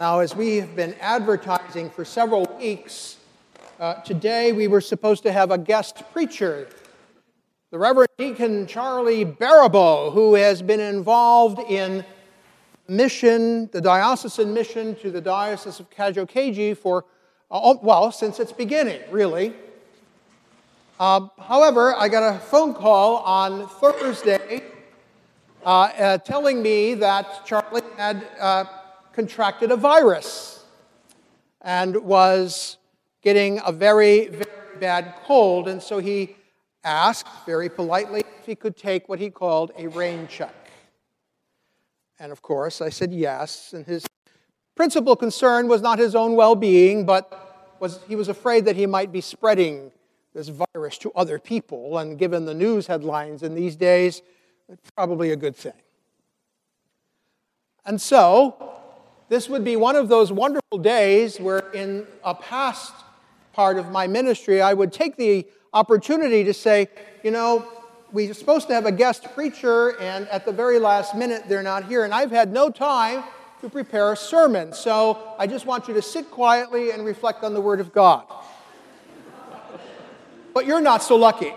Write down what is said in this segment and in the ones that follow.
Now, as we have been advertising for several weeks, today we were supposed to have a guest preacher, the Reverend Deacon Charlie Baribeau, who has been involved in mission, the diocesan mission to the Diocese of Kajokeji for, since its beginning, really. However, I got a phone call on Thursday telling me that Charlie had contracted a virus and was getting a very, very bad cold. And so he asked very politely if he could take what he called a rain check. And of course, I said yes. And his principal concern was not his own well-being, but he was afraid that he might be spreading this virus to other people. And given the news headlines in these days, it's probably a good thing. And so, this would be one of those wonderful days where in a past part of my ministry, I would take the opportunity to say, we're supposed to have a guest preacher, and at the very last minute, they're not here. And I've had no time to prepare a sermon. So I just want you to sit quietly and reflect on the Word of God. But you're not so lucky.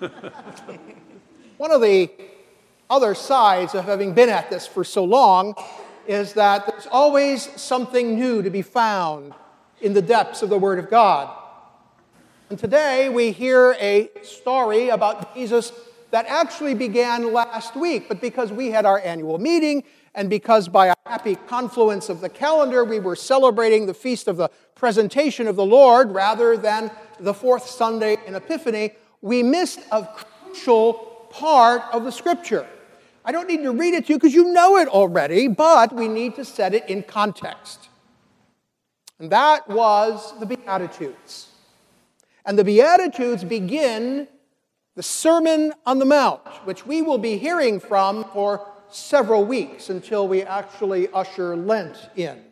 One of the other sides of having been at this for so long is that there's always something new to be found in the depths of the Word of God. And today we hear a story about Jesus that actually began last week, but because we had our annual meeting and because by a happy confluence of the calendar we were celebrating the feast of the presentation of the Lord rather than the fourth Sunday in Epiphany, we missed a crucial part of the Scripture. I don't need to read it to you because you know it already, but we need to set it in context. And that was the Beatitudes. And the Beatitudes begin the Sermon on the Mount, which we will be hearing from for several weeks until we actually usher Lent in.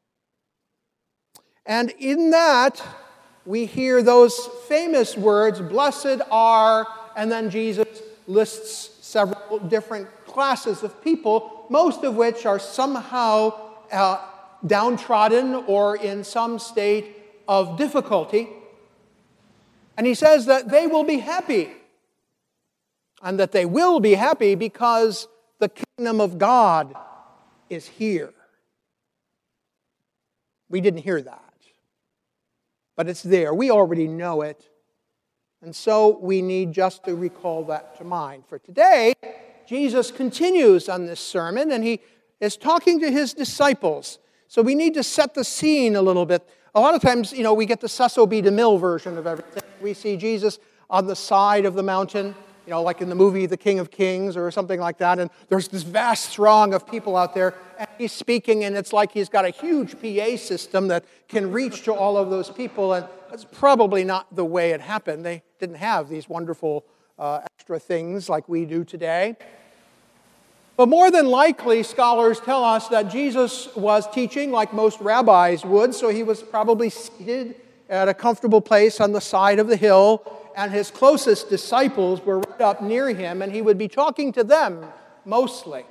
And in that, we hear those famous words, blessed are, and then Jesus lists several different classes of people, most of which are somehow downtrodden or in some state of difficulty. And he says that they will be happy. And that they will be happy because the kingdom of God is here. We didn't hear that. But it's there. We already know it. And so we need just to recall that to mind. For today, Jesus continues on this sermon, and he is talking to his disciples. So we need to set the scene a little bit. A lot of times, we get the Cecil B. DeMille version of everything. We see Jesus on the side of the mountain, like in the movie The King of Kings or something like that, and there's this vast throng of people out there, and he's speaking, and it's like he's got a huge PA system that can reach to all of those people, and that's probably not the way it happened. They didn't have these wonderful extra things like we do today. But more than likely, scholars tell us that Jesus was teaching like most rabbis would, so he was probably seated at a comfortable place on the side of the hill, and his closest disciples were right up near him, and he would be talking to them mostly.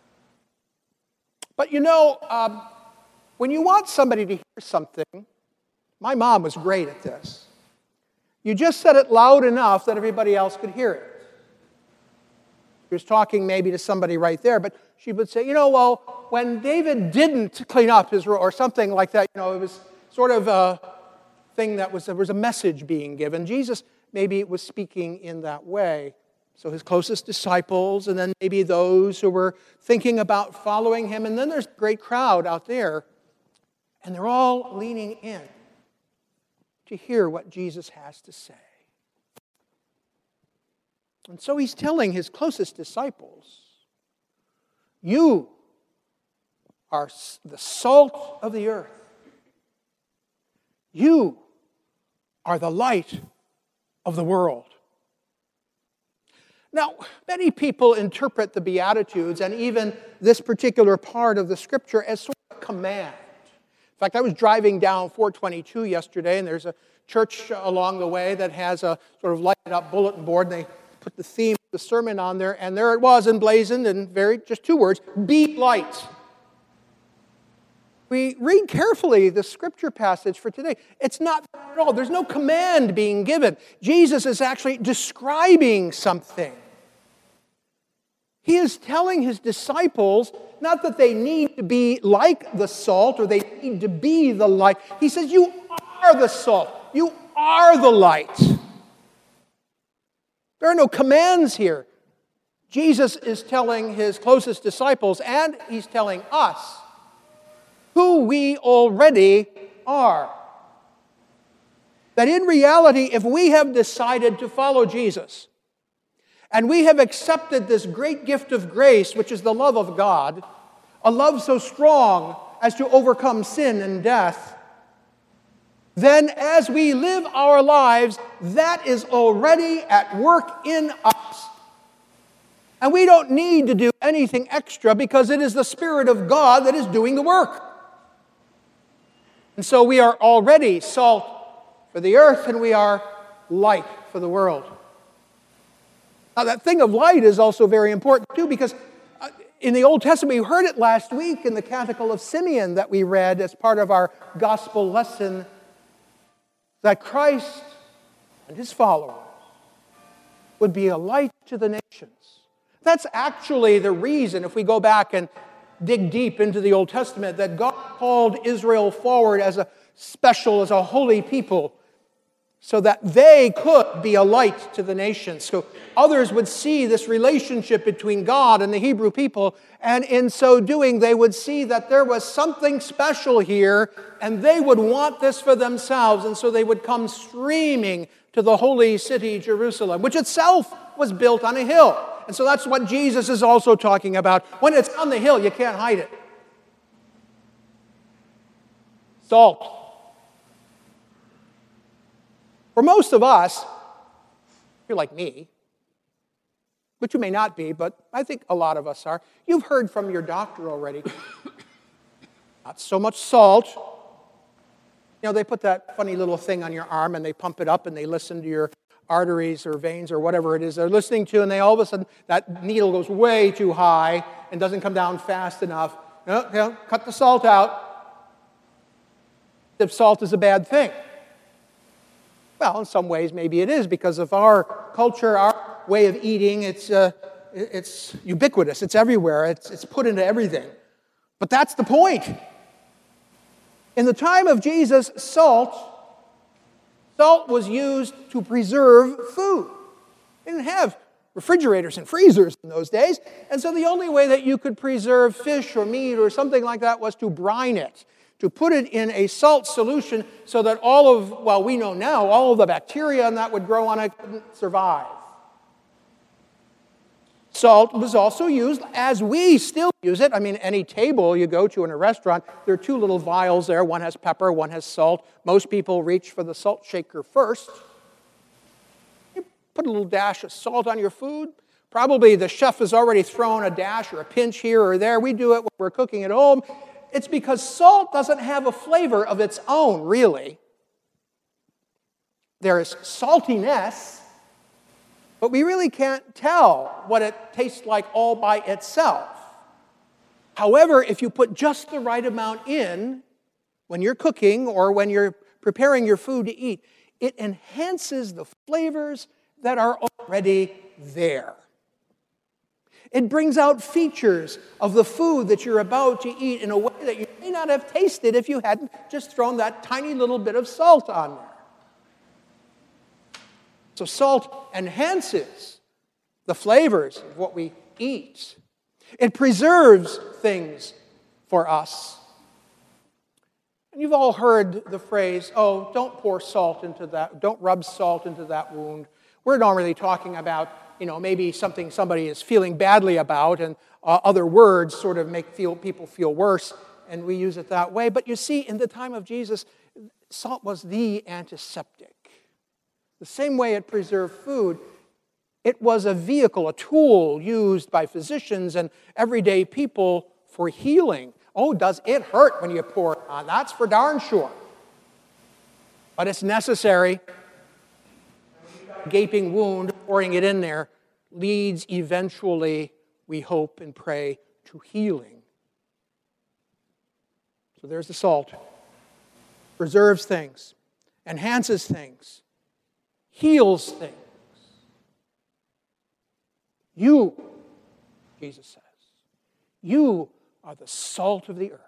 But when you want somebody to hear something, my mom was great at this. You just said it loud enough that everybody else could hear it. She was talking maybe to somebody right there, but she would say, when David didn't clean up his room, or something like that, it was sort of a thing there was a message being given. Jesus maybe was speaking in that way. So his closest disciples, and then maybe those who were thinking about following him, and then there's a great crowd out there, and they're all leaning in to hear what Jesus has to say. And so he's telling his closest disciples, you are the salt of the earth. You are the light of the world. Now, many people interpret the Beatitudes and even this particular part of the Scripture as sort of a command. In fact, I was driving down 422 yesterday, and there's a church along the way that has a sort of lighted up bulletin board, and they put the theme of the sermon on there, and there it was emblazoned in just two words, be light. we read carefully the scripture passage for today, it's not that at all. There's no command being given. Jesus is actually describing something. He is telling his disciples not that they need to be like the salt or they need to be the light. He says, you are the salt. You are the light. There are no commands here. Jesus is telling his closest disciples, and he's telling us, who we already are. That in reality, if we have decided to follow Jesus, and we have accepted this great gift of grace, which is the love of God, a love so strong as to overcome sin and death, then as we live our lives, that is already at work in us. And we don't need to do anything extra because it is the Spirit of God that is doing the work. And so we are already salt for the earth and we are light for the world. Now that thing of light is also very important too, because in the Old Testament, we heard it last week in the Canticle of Simeon that we read as part of our gospel lesson, that Christ and his followers would be a light to the nations. That's actually the reason, if we go back and dig deep into the Old Testament, that God called Israel forward as a special, as a holy people, so that they could be a light to the nations. So others would see this relationship between God and the Hebrew people, and in so doing, they would see that there was something special here, and they would want this for themselves, and so they would come streaming to the holy city, Jerusalem, which itself was built on a hill. And so that's what Jesus is also talking about. When it's on the hill, you can't hide it. Salt. For most of us, you're like me, but you may not be, but I think a lot of us are. You've heard from your doctor already. Not so much salt. You know, they put that funny little thing on your arm and they pump it up and they listen to your arteries or veins or whatever it is they're listening to, and they all of a sudden, that needle goes way too high and doesn't come down fast enough. No, cut the salt out. If salt is a bad thing. Well, in some ways, maybe it is because of our culture, our way of eating. It's ubiquitous. It's everywhere. It's put into everything. But that's the point. In the time of Jesus, salt was used to preserve food. They didn't have refrigerators and freezers in those days, and so the only way that you could preserve fish or meat or something like that was to brine it, to put it in a salt solution so that we know now, all of the bacteria and that would grow on it couldn't survive. Salt was also used as we still use it. I mean, any table you go to in a restaurant, there are two little vials there. One has pepper, one has salt. Most people reach for the salt shaker first. You put a little dash of salt on your food. Probably the chef has already thrown a dash or a pinch here or there. We do it when we're cooking at home. It's because salt doesn't have a flavor of its own, really. There is saltiness, but we really can't tell what it tastes like all by itself. However, if you put just the right amount in when you're cooking or when you're preparing your food to eat, it enhances the flavors that are already there. It brings out features of the food that you're about to eat in a way that you may not have tasted if you hadn't just thrown that tiny little bit of salt on there. So salt enhances the flavors of what we eat. It preserves things for us. And you've all heard the phrase, oh, don't pour salt into that, don't rub salt into that wound. We're not really talking about, maybe something somebody is feeling badly about, and other words sort of make people feel worse, and we use it that way. But you see, in the time of Jesus, salt was the antiseptic. The same way it preserved food, it was a vehicle, a tool used by physicians and everyday people for healing. Oh, does it hurt when you pour it on? That's for darn sure. But it's necessary. A gaping wound, pouring it in there, leads eventually, we hope and pray, to healing. So there's the salt. Preserves things, enhances things, heals things. You, Jesus says, you are the salt of the earth.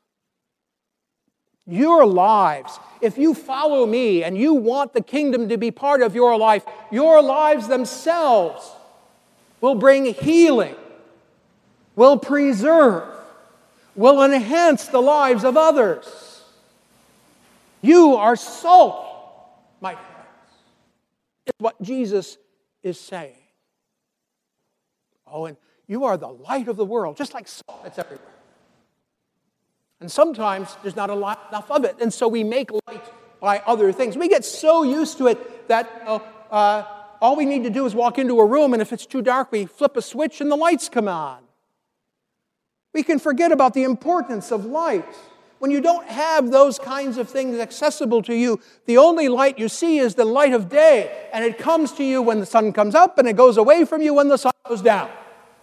Your lives, if you follow me and you want the kingdom to be part of your lives themselves will bring healing, will preserve, will enhance the lives of others. You are salt, my friends. It's what Jesus is saying. Oh, and you are the light of the world, just like salt. It's everywhere. And sometimes there's not enough of it, and so we make light by other things. We get so used to it that all we need to do is walk into a room, and if it's too dark, we flip a switch and the lights come on. We can forget about the importance of light. When you don't have those kinds of things accessible to you, the only light you see is the light of day, and it comes to you when the sun comes up, and it goes away from you when the sun goes down.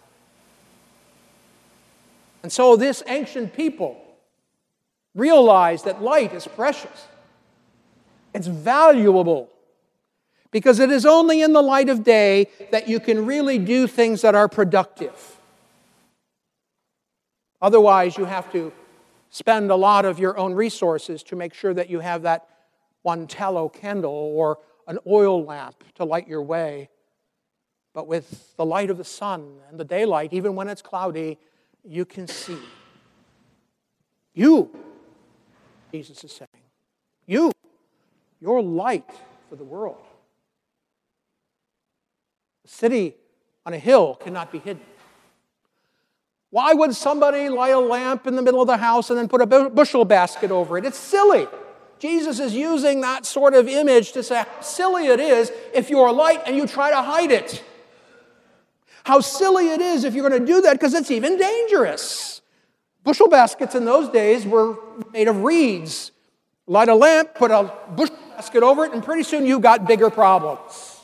And so this ancient people realized that light is precious. It's valuable, because it is only in the light of day that you can really do things that are productive. Otherwise, you have to spend a lot of your own resources to make sure that you have that one tallow candle or an oil lamp to light your way. But with the light of the sun and the daylight, even when it's cloudy, you can see. You, Jesus is saying, you're light for the world. A city on a hill cannot be hidden. Why would somebody light a lamp in the middle of the house and then put a bushel basket over it? It's silly. Jesus is using that sort of image to say how silly it is if you're a light and you try to hide it. How silly it is if you're going to do that, because it's even dangerous. Bushel baskets in those days were made of reeds. Light a lamp, put a bushel basket over it, and pretty soon you've got bigger problems.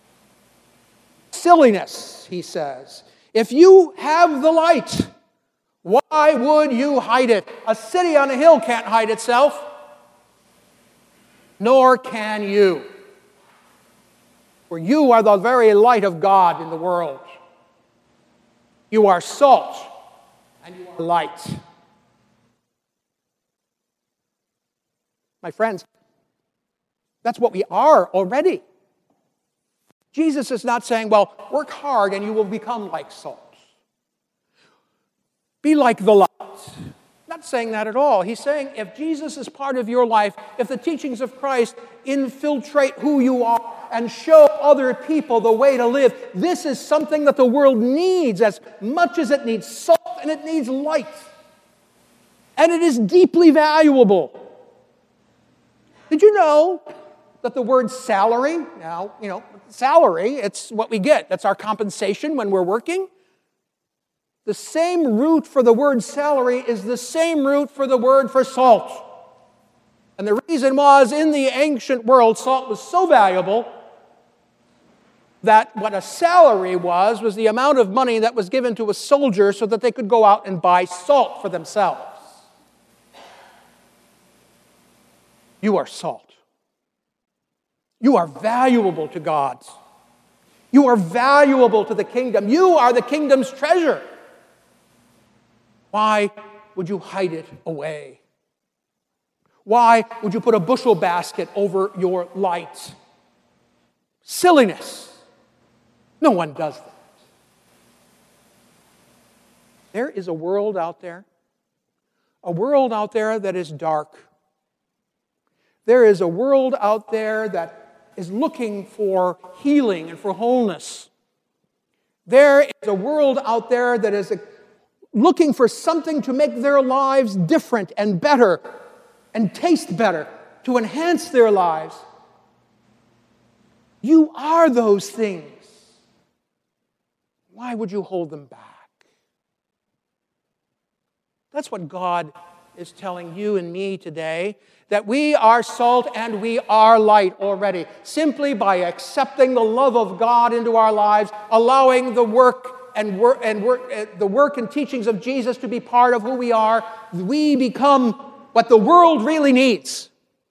Silliness, he says. If you have the light, why would you hide it? A city on a hill can't hide itself, nor can you. For you are the very light of God in the world. You are salt, and you are light. My friends, that's what we are already. Jesus is not saying, well, work hard and you will become like salt. Be like the light. Not saying that at all. He's saying if Jesus is part of your life, if the teachings of Christ infiltrate who you are and show other people the way to live, this is something that the world needs as much as it needs salt and it needs light. And it is deeply valuable. Did you know that the word salary, now, salary, it's what we get. That's our compensation when we're working. The same root for the word salary is the same root for the word for salt. And the reason was, in the ancient world, salt was so valuable that what a salary was the amount of money that was given to a soldier so that they could go out and buy salt for themselves. You are salt. You are valuable to God. You are valuable to the kingdom. You are the kingdom's treasure. Why would you hide it away? Why would you put a bushel basket over your light? Silliness. No one does that. There is a world out there that is dark. There is a world out there that is looking for healing and for wholeness. There is a world out there that is looking for something to make their lives different and better and taste better, to enhance their lives. You are those things. Why would you hold them back? That's what God is telling you and me today, that we are salt and we are light already, simply by accepting the love of God into our lives, allowing the work and teachings of Jesus to be part of who we are. We become what the world really needs.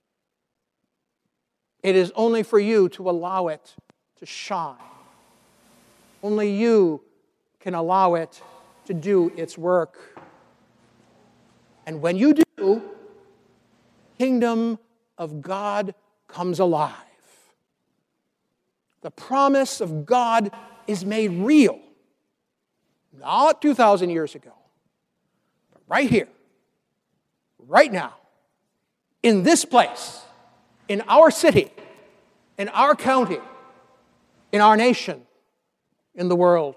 It is only for you to allow it to shine. Only you can allow it to do its work. And when you do, the kingdom of God comes alive. The promise of God is made real. Not 2,000 years ago, but right here, right now, in this place, in our city, in our county, in our nation, in the world.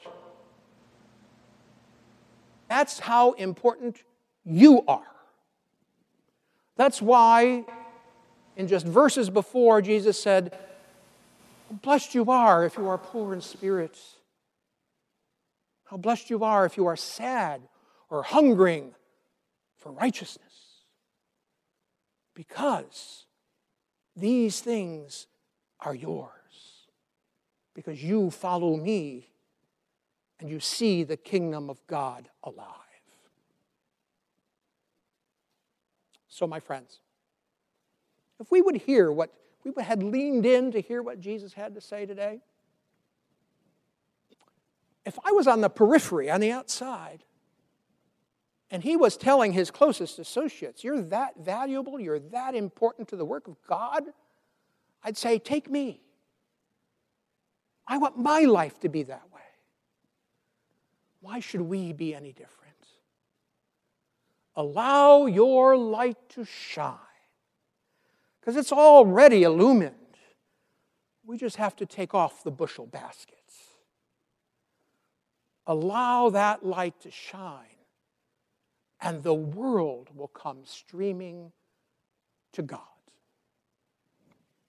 That's how important you are. That's why, in just verses before, Jesus said, "Blessed you are if you are poor in spirit. How blessed you are if you are sad or hungering for righteousness. Because these things are yours. Because you follow me and you see the kingdom of God alive." So, my friends, if we would hear what we had leaned in to hear what Jesus had to say today, if I was on the periphery, on the outside, and he was telling his closest associates, "You're that valuable, you're that important to the work of God," I'd say, "Take me. I want my life to be that way." Why should we be any different? Allow your light to shine, because it's already illumined. We just have to take off the bushel baskets. Allow that light to shine, and the world will come streaming to God.